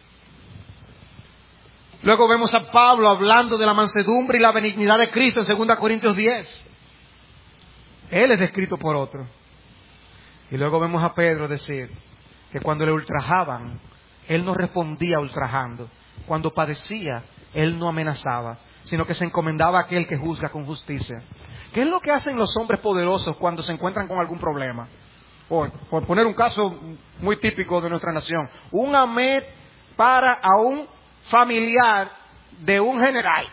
Luego vemos a Pablo hablando de la mansedumbre y la benignidad de Cristo en segunda Corintios diez. Él es descrito por otro. Y luego vemos a Pedro decir que cuando le ultrajaban, él no respondía ultrajando. Cuando padecía, él no amenazaba, sino que se encomendaba a aquel que juzga con justicia. ¿Qué es lo que hacen los hombres poderosos cuando se encuentran con algún problema? Por, por poner un caso muy típico de nuestra nación. Un Ahmed para a un familiar de un general.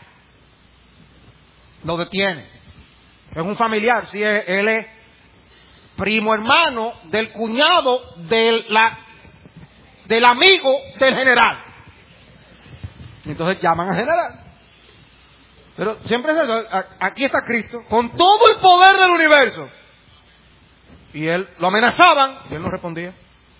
Lo detiene. Es un familiar, sí, él es primo hermano del cuñado del, la, del amigo del general. Entonces llaman al general. Pero siempre es eso. Aquí está Cristo con todo el poder del universo. Y él lo amenazaban y él no respondía.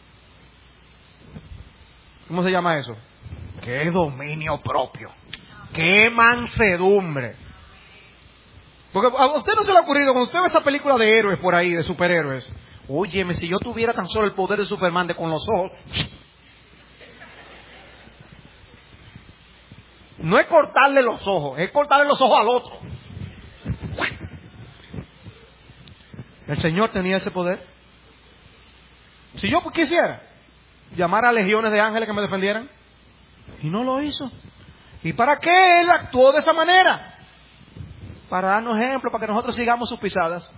¿Cómo se llama eso? ¡Qué dominio propio! ¡Qué mansedumbre! Porque a usted no se le ha ocurrido, cuando usted ve esa película de héroes por ahí, de superhéroes, óyeme, si yo tuviera tan solo el poder de Superman de con los ojos, no es cortarle los ojos, es cortarle los ojos al otro. El Señor tenía ese poder. Si yo quisiera llamar a legiones de ángeles que me defendieran, y no lo hizo. ¿Y para qué Él actuó de esa manera? Para darnos ejemplo, para que nosotros sigamos sus pisadas.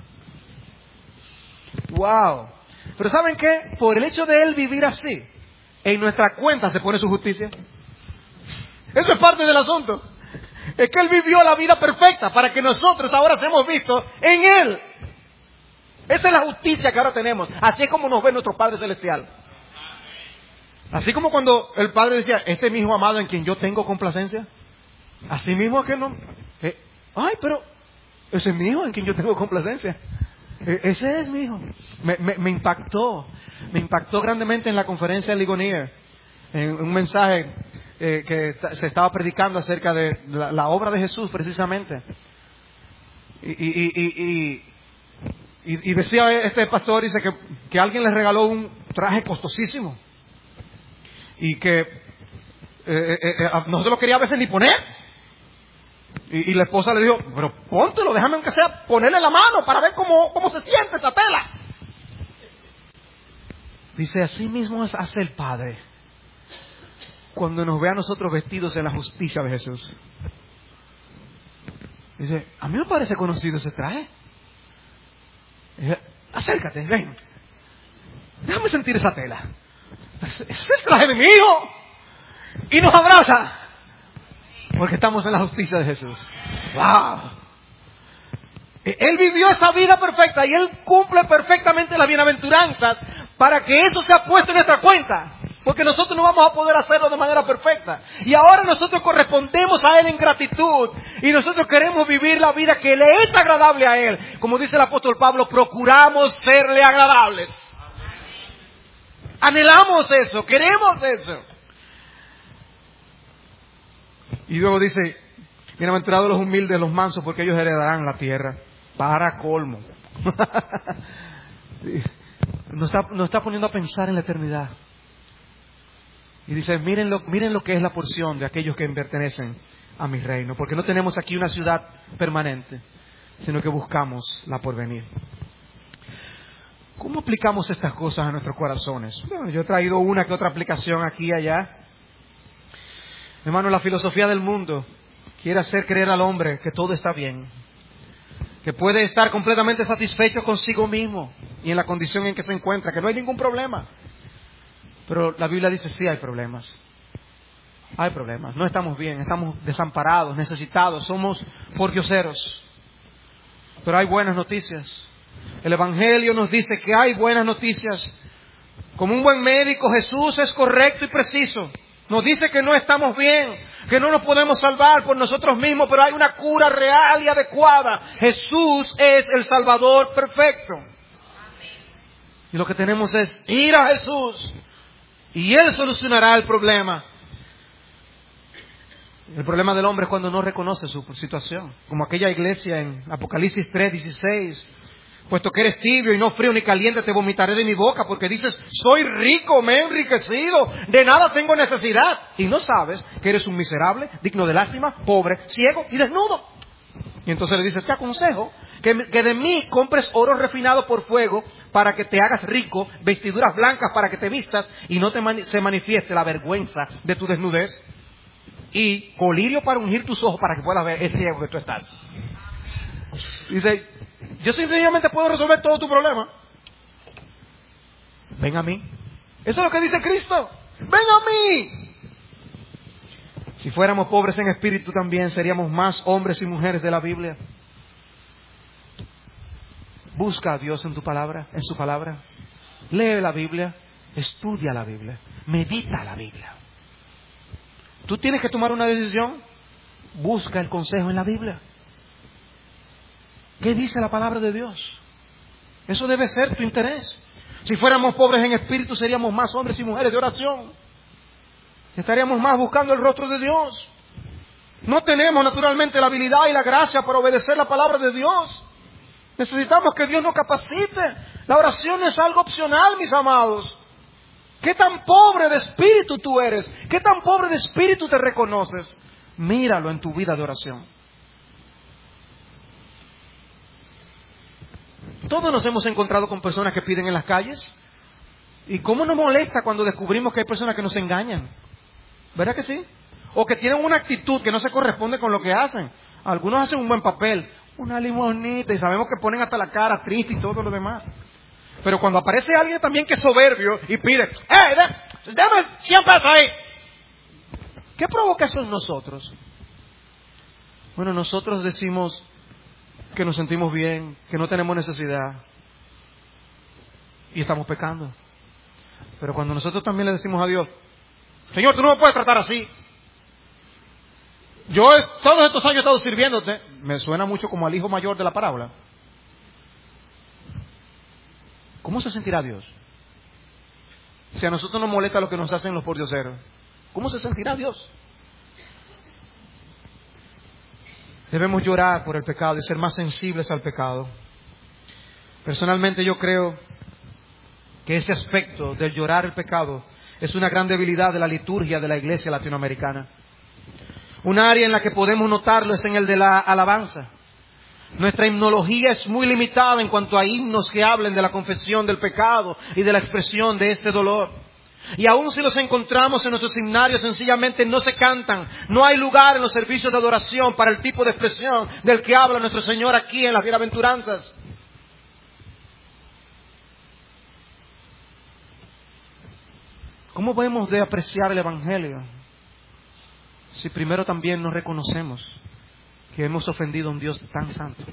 ¡Wow! Pero ¿saben qué? Por el hecho de Él vivir así, en nuestra cuenta se pone su justicia. Eso es parte del asunto. Es que Él vivió la vida perfecta para que nosotros ahora seamos vistos en Él. Esa es la justicia que ahora tenemos. Así es como nos ve nuestro Padre Celestial. Así como cuando el Padre decía, este es mi Hijo amado en quien yo tengo complacencia. Así mismo es que no... Eh, ay, pero ese es mi Hijo en quien yo tengo complacencia. Eh, ese es mi Hijo. Me, me, me impactó. Me impactó grandemente en la conferencia de Ligonier. En un mensaje eh, que t- se estaba predicando acerca de la, la obra de Jesús precisamente. Y... y, y, y Y, y decía este pastor, dice que, que alguien le regaló un traje costosísimo y que eh, eh, eh, no se lo quería a veces ni poner. Y, y la esposa le dijo, pero póntelo, déjame aunque sea ponerle la mano para ver cómo, cómo se siente esta tela. Dice, así mismo hace el Padre cuando nos ve a nosotros vestidos en la justicia de Jesús. Dice, a mí me parece conocido ese traje. Dice, acércate, ven. Déjame sentir esa tela. Es, es el traje de mi Hijo. Y nos abraza. Porque estamos en la justicia de Jesús. ¡Wow! Él vivió esa vida perfecta y Él cumple perfectamente las bienaventuranzas para que eso sea puesto en nuestra cuenta. Porque nosotros no vamos a poder hacerlo de manera perfecta. Y ahora nosotros correspondemos a Él en gratitud. Y nosotros queremos vivir la vida que le es agradable a Él. Como dice el apóstol Pablo, procuramos serle agradables. Anhelamos eso, queremos eso. Y luego dice, bienaventurados los humildes, los mansos, porque ellos heredarán la tierra. Para colmo. Nos está, nos está poniendo a pensar en la eternidad. Y dice, miren lo, miren lo que es la porción de aquellos que pertenecen a mi reino. Porque no tenemos aquí una ciudad permanente, sino que buscamos la porvenir. ¿Cómo aplicamos estas cosas a nuestros corazones? Bueno, yo he traído una que otra aplicación aquí y allá. Hermano, la filosofía del mundo quiere hacer creer al hombre que todo está bien, que puede estar completamente satisfecho consigo mismo y en la condición en que se encuentra, que no hay ningún problema. Pero la Biblia dice, sí hay problemas. Hay problemas. No estamos bien, estamos desamparados, necesitados, somos pordioseros. Pero hay buenas noticias. El Evangelio nos dice que hay buenas noticias. Como un buen médico, Jesús es correcto y preciso. Nos dice que no estamos bien, que no nos podemos salvar por nosotros mismos, pero hay una cura real y adecuada. Jesús es el Salvador perfecto. Y lo que tenemos es ir a Jesús y Él solucionará el problema. El problema del hombre es cuando no reconoce su situación. Como aquella iglesia en Apocalipsis tres dieciséis. Puesto que eres tibio y no frío ni caliente, te vomitaré de mi boca, porque dices, soy rico, me he enriquecido, de nada tengo necesidad. Y no sabes que eres un miserable, digno de lástima, pobre, ciego y desnudo. Y entonces le dices, te aconsejo que, que de mí compres oro refinado por fuego para que te hagas rico, vestiduras blancas para que te vistas y no te mani- se manifieste la vergüenza de tu desnudez, y colirio para ungir tus ojos para que puedas ver el ciego que tú estás. Dice, yo sencillamente puedo resolver todo tu problema. Ven a mí. Eso es lo que dice Cristo. Ven a mí. Si fuéramos pobres en espíritu también seríamos más hombres y mujeres de la Biblia. Busca a Dios en tu palabra, en su palabra. Lee la Biblia, estudia la Biblia, medita la Biblia. Tú tienes que tomar una decisión. Busca el consejo en la Biblia. ¿Qué dice la palabra de Dios? Eso debe ser tu interés. Si fuéramos pobres en espíritu, seríamos más hombres y mujeres de oración. Estaríamos más buscando el rostro de Dios. No tenemos naturalmente la habilidad y la gracia para obedecer la palabra de Dios. Necesitamos que Dios nos capacite. La oración es algo opcional, mis amados. ¿Qué tan pobre de espíritu tú eres? ¿Qué tan pobre de espíritu te reconoces? Míralo en tu vida de oración. Todos nos hemos encontrado con personas que piden en las calles. ¿Y cómo nos molesta cuando descubrimos que hay personas que nos engañan? ¿Verdad que sí? O que tienen una actitud que no se corresponde con lo que hacen. Algunos hacen un buen papel, una limonita, y sabemos que ponen hasta la cara triste y todo lo demás. Pero cuando aparece alguien también que es soberbio y pide, ¡eh, dame cien pesos ahí! ¿Qué provoca eso en nosotros? Bueno, nosotros decimos que nos sentimos bien, que no tenemos necesidad, y estamos pecando. Pero cuando nosotros también le decimos a Dios, Señor, tú no me puedes tratar así. Yo todos estos años he estado sirviéndote. Me suena mucho como al hijo mayor de la parábola. ¿Cómo se sentirá Dios? Si a nosotros nos molesta lo que nos hacen los pordioseros, ¿cómo se sentirá Dios? Debemos llorar por el pecado y ser más sensibles al pecado. Personalmente yo creo que ese aspecto del llorar el pecado es una gran debilidad de la liturgia de la iglesia latinoamericana. Un área en la que podemos notarlo es en el de la alabanza. Nuestra himnología es muy limitada en cuanto a himnos que hablen de la confesión del pecado y de la expresión de ese dolor. Y aun si los encontramos en nuestros himnarios, sencillamente no se cantan. No hay lugar en los servicios de adoración para el tipo de expresión del que habla nuestro Señor aquí en las bienaventuranzas. ¿Cómo podemos de apreciar el Evangelio si primero también nos reconocemos que hemos ofendido a un Dios tan santo?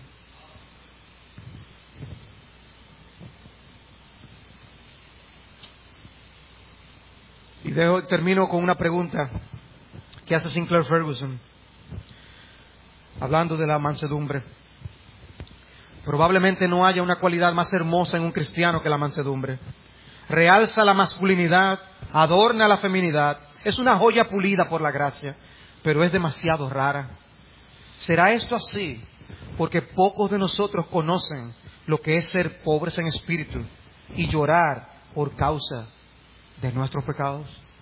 Y dejo, termino con una pregunta que hace Sinclair Ferguson, hablando de la mansedumbre. Probablemente no haya una cualidad más hermosa en un cristiano que la mansedumbre. Realza la masculinidad, adorna la feminidad, es una joya pulida por la gracia, pero es demasiado rara. ¿Será esto así porque pocos de nosotros conocen lo que es ser pobres en espíritu y llorar por causa de nuestros pecados?